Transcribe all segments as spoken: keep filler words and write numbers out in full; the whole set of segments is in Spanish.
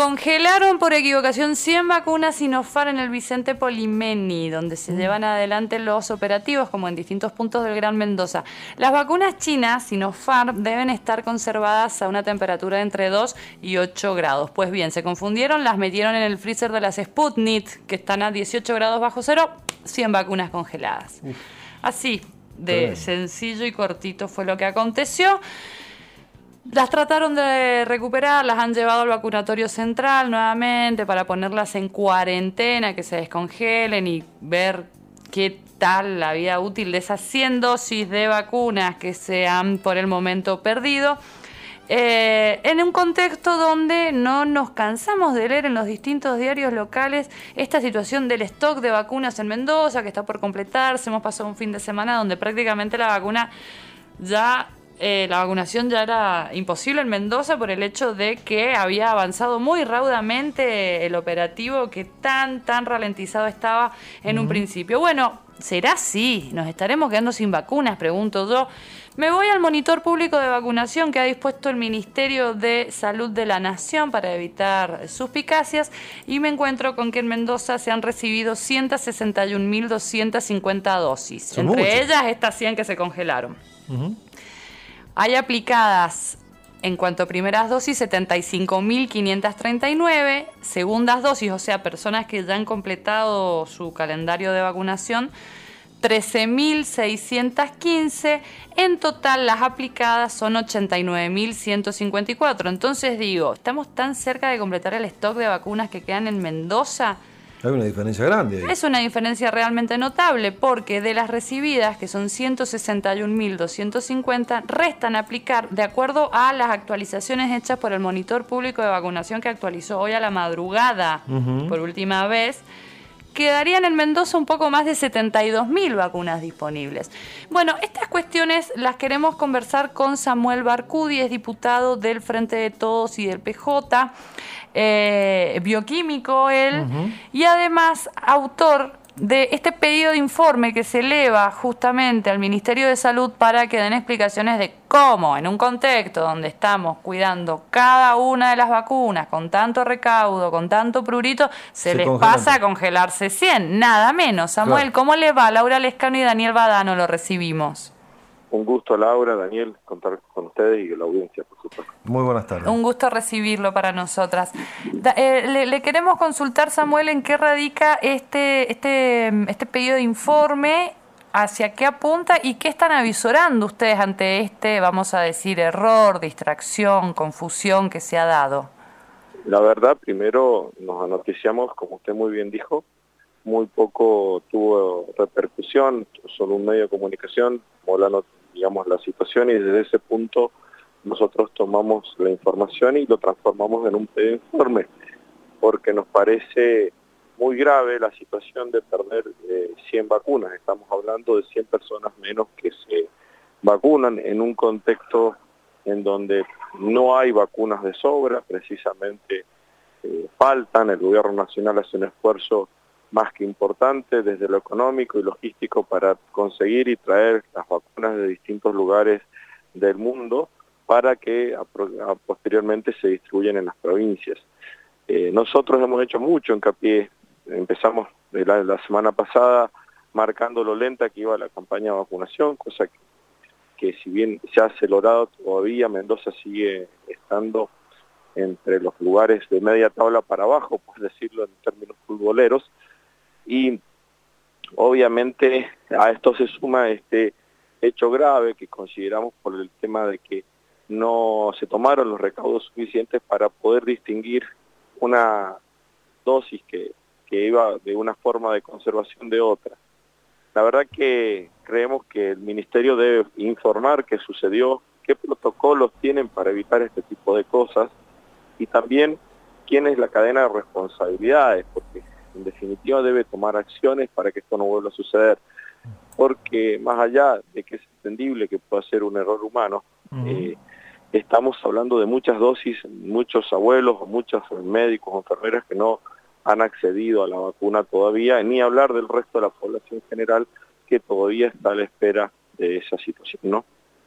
congelaron por equivocación cien vacunas Sinopharm en el Vicente Polimeni, donde se llevan adelante los operativos, como en distintos puntos del Gran Mendoza. Las vacunas chinas Sinopharm deben estar conservadas a una temperatura de entre dos y ocho grados. Pues bien, se confundieron, las metieron en el freezer de las Sputnik, que están a dieciocho grados bajo cero, cien vacunas congeladas. Uf. Así de Tremendo. Sencillo y cortito fue lo que aconteció. Las trataron de recuperar, las han llevado al vacunatorio central nuevamente para ponerlas en cuarentena, que se descongelen y ver qué tal la vida útil de esas cien dosis de vacunas que se han por el momento perdido. Eh, en un contexto donde no nos cansamos de leer en los distintos diarios locales esta situación del stock de vacunas en Mendoza, que está por completarse. Hemos pasado un fin de semana donde prácticamente la vacuna ya... Eh, la vacunación ya era imposible en Mendoza por el hecho de que había avanzado muy raudamente el operativo que tan, tan ralentizado estaba en uh-huh. un principio. Bueno, ¿será así? ¿Nos estaremos quedando sin vacunas? Pregunto yo. Me voy al monitor público de vacunación que ha dispuesto el Ministerio de Salud de la Nación para evitar suspicacias y me encuentro con que en Mendoza se han recibido ciento sesenta y un mil doscientas cincuenta dosis. Son Entre muchas. Ellas estas cien que se congelaron. Uh-huh. Hay aplicadas, en cuanto a primeras dosis, setenta y cinco mil quinientas treinta y nueve, segundas dosis, o sea, personas que ya han completado su calendario de vacunación, trece mil seiscientos quince, en total las aplicadas son ochenta y nueve mil ciento cincuenta y cuatro. Entonces digo, estamos tan cerca de completar el stock de vacunas que quedan en Mendoza. Hay una diferencia grande ahí. Es una diferencia realmente notable porque de las recibidas, que son ciento sesenta y un mil doscientos cincuenta, restan aplicar de acuerdo a las actualizaciones hechas por el Monitor Público de Vacunación que actualizó hoy a la madrugada uh-huh. por última vez. Quedarían en Mendoza un poco más de setenta y dos mil vacunas disponibles. Bueno, estas cuestiones las queremos conversar con Samuel Barcudi, es diputado del Frente de Todos y del P J, eh, bioquímico él, uh-huh. y además autor de este pedido de informe que se eleva justamente al Ministerio de Salud para que den explicaciones de cómo, en un contexto donde estamos cuidando cada una de las vacunas con tanto recaudo, con tanto prurito, se, se les congelan. Pasa a congelarse cien, nada menos. Samuel, claro. ¿Cómo le va? Laura Lescano y Daniel Badano lo recibimos. Un gusto, Laura, Daniel, contar con ustedes y la audiencia, por supuesto. Muy buenas tardes. Un gusto recibirlo para nosotras. Da, eh, le, le queremos consultar, Samuel, en qué radica este, este, este pedido de informe, hacia qué apunta y qué están avisorando ustedes ante este, vamos a decir, error, distracción, confusión que se ha dado. La verdad, primero nos anoticiamos, como usted muy bien dijo, muy poco tuvo repercusión, solo un medio de comunicación, molando, digamos, la situación, y desde ese punto nosotros tomamos la información y lo transformamos en un pedido de informe, porque nos parece muy grave la situación de perder eh, cien vacunas. Estamos hablando de cien personas menos que se vacunan en un contexto en donde no hay vacunas de sobra, precisamente eh, faltan. El gobierno nacional hace un esfuerzo más que importante desde lo económico y logístico para conseguir y traer las vacunas de distintos lugares del mundo para que a, a, posteriormente se distribuyan en las provincias. Eh, nosotros hemos hecho mucho hincapié, empezamos de la, la semana pasada marcando lo lenta que iba la campaña de vacunación, cosa que, que si bien se ha acelerado todavía, Mendoza sigue estando entre los lugares de media tabla para abajo, por decirlo en términos futboleros. Y obviamente a esto se suma este hecho grave que consideramos por el tema de que no se tomaron los recaudos suficientes para poder distinguir una dosis que, que iba de una forma de conservación de otra. La verdad que creemos que el Ministerio debe informar qué sucedió, qué protocolos tienen para evitar este tipo de cosas y también quién es la cadena de responsabilidades, porque en definitiva debe tomar acciones para que esto no vuelva a suceder, porque más allá de que es entendible que pueda ser un error humano, uh-huh. eh, estamos hablando de muchas dosis, muchos abuelos o muchos médicos o enfermeras que no han accedido a la vacuna todavía, ni hablar del resto de la población general que todavía está a la espera de esa situación, ¿no?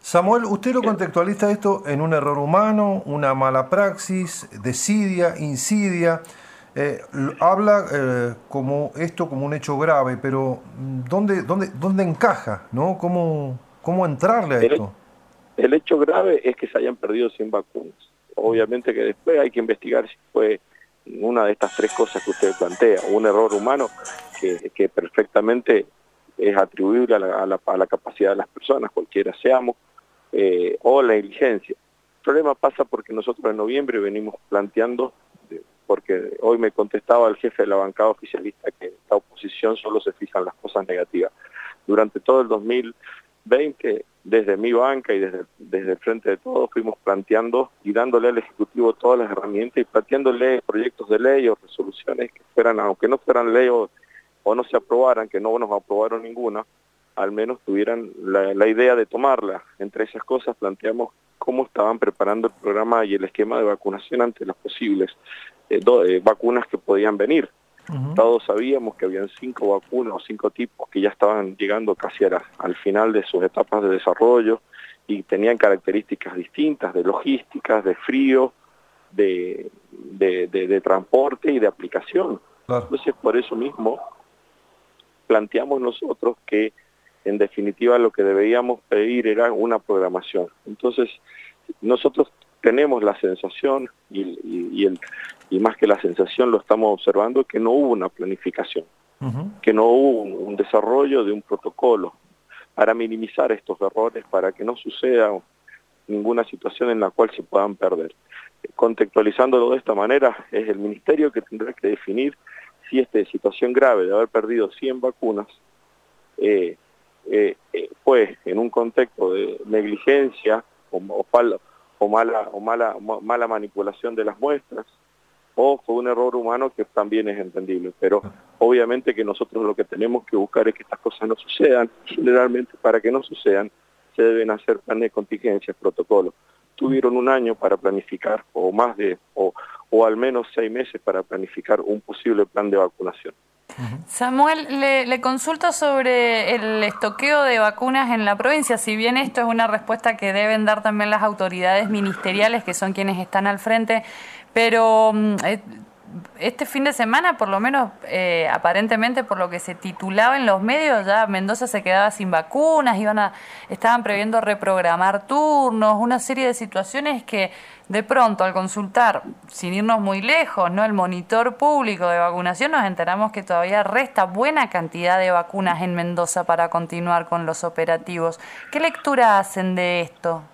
Samuel, usted lo contextualiza esto en un error humano, una mala praxis, desidia, insidia. Eh, habla eh, como esto como un hecho grave, pero ¿dónde, dónde, dónde encaja? ¿No? ¿Cómo, cómo entrarle a esto? El, el hecho grave es que se hayan perdido cien vacunas. Obviamente que después hay que investigar si fue una de estas tres cosas que usted plantea, un error humano que, que perfectamente es atribuible a la, a, la, a la capacidad de las personas, cualquiera seamos, eh, o la negligencia. El problema pasa porque nosotros en noviembre venimos planteando, porque hoy me contestaba el jefe de la bancada oficialista que esta oposición solo se fija en las cosas negativas. Durante todo el dos mil veinte, desde mi banca y desde, desde el Frente de Todos, fuimos planteando y dándole al Ejecutivo todas las herramientas y planteándole proyectos de ley o resoluciones que fueran, aunque no fueran ley o, o no se aprobaran, que no nos aprobaron ninguna, al menos tuvieran la, la idea de tomarla. Entre esas cosas planteamos cómo estaban preparando el programa y el esquema de vacunación ante las posibles eh, do, eh, vacunas que podían venir. Uh-huh. Todos sabíamos que habían cinco vacunas o cinco tipos que ya estaban llegando casi a la, al final de sus etapas de desarrollo y tenían características distintas de logísticas, de frío, de, de, de, de transporte y de aplicación. Claro. Entonces, por eso mismo planteamos nosotros que en definitiva lo que deberíamos pedir era una programación. Entonces, nosotros tenemos la sensación, y, y, y, el, y más que la sensación lo estamos observando, que no hubo una planificación, uh-huh. que no hubo un, un desarrollo de un protocolo para minimizar estos errores, para que no suceda ninguna situación en la cual se puedan perder. Contextualizándolo de esta manera, es el Ministerio que tendrá que definir si esta situación grave de haber perdido cien vacunas eh, Eh, eh, fue en un contexto de negligencia o, o, fal, o, mala, o mala, mala manipulación de las muestras, o fue un error humano que también es entendible, pero obviamente que nosotros lo que tenemos que buscar es que estas cosas no sucedan. Generalmente, para que no sucedan, se deben hacer planes de contingencia, protocolos. Tuvieron un año para planificar, o más de, o, o al menos seis meses para planificar un posible plan de vacunación. Samuel, le, le consulto sobre el estoqueo de vacunas en la provincia. Si bien esto es una respuesta que deben dar también las autoridades ministeriales, que son quienes están al frente, pero eh, este fin de semana, por lo menos eh, aparentemente por lo que se titulaba en los medios, ya Mendoza se quedaba sin vacunas, iban a, estaban previendo reprogramar turnos, una serie de situaciones que de pronto al consultar, sin irnos muy lejos, ¿no?, el monitor público de vacunación, nos enteramos que todavía resta buena cantidad de vacunas en Mendoza para continuar con los operativos. ¿Qué lectura hacen de esto?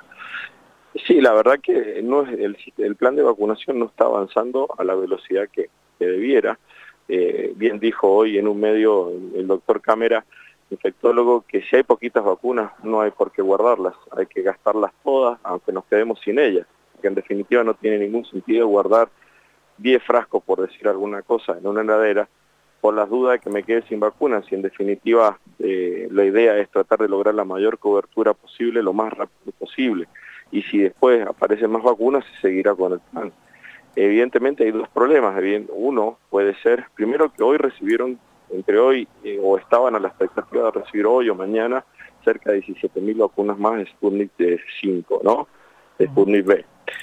Sí, la verdad que no es el, el plan de vacunación no está avanzando a la velocidad que, que debiera. Eh, bien dijo hoy en un medio el doctor Cámara, infectólogo, que si hay poquitas vacunas no hay por qué guardarlas, hay que gastarlas todas, aunque nos quedemos sin ellas, que en definitiva no tiene ningún sentido guardar diez frascos, por decir alguna cosa, en una heladera, por las dudas de que me quede sin vacunas, y en definitiva eh, la idea es tratar de lograr la mayor cobertura posible lo más rápido posible. Y si después aparecen más vacunas, se seguirá con el plan. Evidentemente hay dos problemas. Uno puede ser, primero, que hoy recibieron, entre hoy eh, o estaban a la expectativa de recibir hoy o mañana, cerca de diecisiete mil vacunas más de Sputnik cinco, ¿no? De Sputnik V.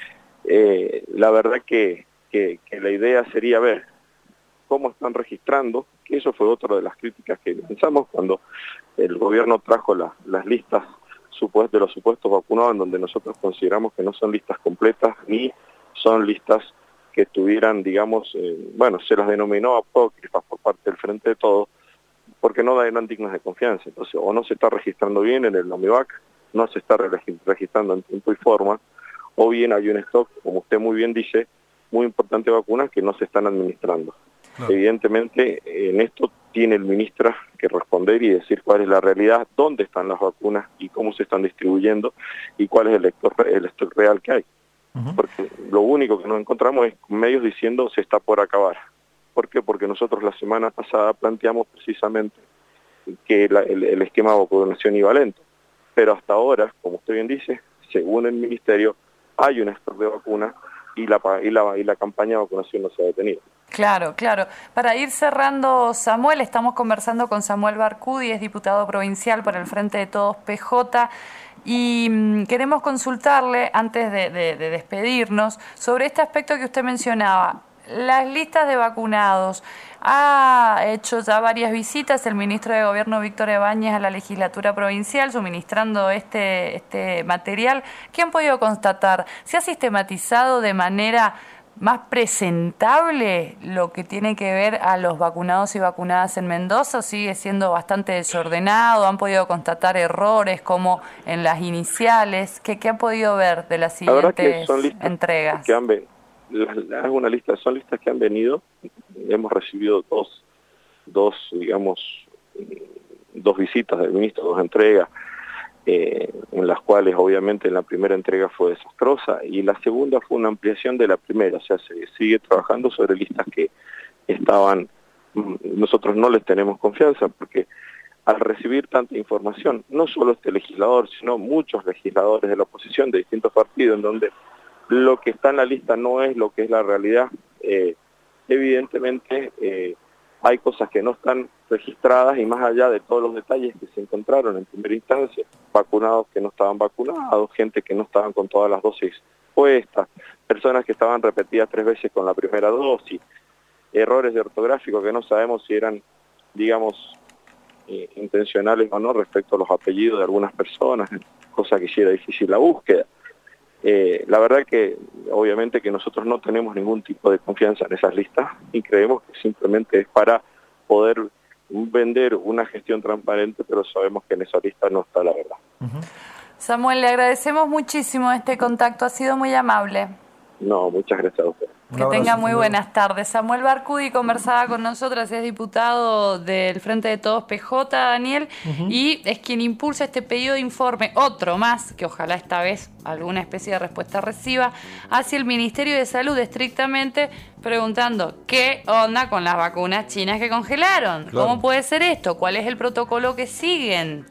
Eh, la verdad que, que, que la idea sería ver cómo están registrando, que eso fue otra de las críticas que pensamos cuando el gobierno trajo la, las listas de los supuestos vacunados, en donde nosotros consideramos que no son listas completas ni son listas que estuvieran, digamos, eh, bueno, se las denominó apócrifas por parte del Frente de Todos, porque no eran dignas de confianza. Entonces, o no se está registrando bien en el NOMIVAC, no se está registrando en tiempo y forma, o bien hay un stock, como usted muy bien dice, muy importante de vacunas que no se están administrando. Claro. Evidentemente, en esto tiene el ministro que responder y decir cuál es la realidad, dónde están las vacunas y cómo se están distribuyendo y cuál es el stock, el stock real que hay. Uh-huh. Porque lo único que nos encontramos es medios diciendo se está por acabar. ¿Por qué? Porque nosotros la semana pasada planteamos precisamente que la, el, el esquema de vacunación iba lento. Pero hasta ahora, como usted bien dice, según el ministerio, hay un stock de vacunas y la, y, la, y la campaña de vacunación no se ha detenido. Claro, claro. Para ir cerrando, Samuel, estamos conversando con Samuel Barcudi, es diputado provincial por el Frente de Todos P J. Y mmm, queremos consultarle, antes de, de, de despedirnos, sobre este aspecto que usted mencionaba, las listas de vacunados. Ha hecho ya varias visitas el ministro de Gobierno Víctor Ebáñez a la legislatura provincial suministrando este, este material. ¿Qué han podido constatar? ¿Se ha sistematizado de manera más presentable lo que tiene que ver a los vacunados y vacunadas en Mendoza? ¿Sigue siendo bastante desordenado? ¿Han podido constatar errores como en las iniciales? ¿Qué, qué han podido ver de las siguientes entregas? Que han venido. Hago una lista, son listas que han venido, hemos recibido dos, dos digamos, dos visitas del ministro, dos entregas, eh, en las cuales obviamente la primera entrega fue desastrosa y la segunda fue una ampliación de la primera, o sea, se sigue trabajando sobre listas que estaban, nosotros no les tenemos confianza porque al recibir tanta información, no solo este legislador, sino muchos legisladores de la oposición de distintos partidos en donde lo que está en la lista no es lo que es la realidad. Eh, evidentemente eh, hay cosas que no están registradas y más allá de todos los detalles que se encontraron en primera instancia, vacunados que no estaban vacunados, gente que no estaban con todas las dosis puestas, personas que estaban repetidas tres veces con la primera dosis, errores de ortográfico que no sabemos si eran, digamos, eh, intencionales o no respecto a los apellidos de algunas personas, cosa que hiciera difícil la búsqueda. Eh, la verdad que obviamente que nosotros no tenemos ningún tipo de confianza en esas listas y creemos que simplemente es para poder vender una gestión transparente, pero sabemos que en esa lista no está la verdad. Uh-huh. Samuel, le agradecemos muchísimo este contacto, ha sido muy amable. No, muchas gracias a usted. Que tenga muy buenas tardes. Samuel Barcudi conversaba con nosotras, es diputado del Frente de Todos P J, Daniel, uh-huh. y es quien impulsa este pedido de informe, otro más, que ojalá esta vez alguna especie de respuesta reciba, hacia el Ministerio de Salud estrictamente, preguntando qué onda con las vacunas chinas que congelaron, claro. ¿Cómo puede ser esto? ¿Cuál es el protocolo que siguen?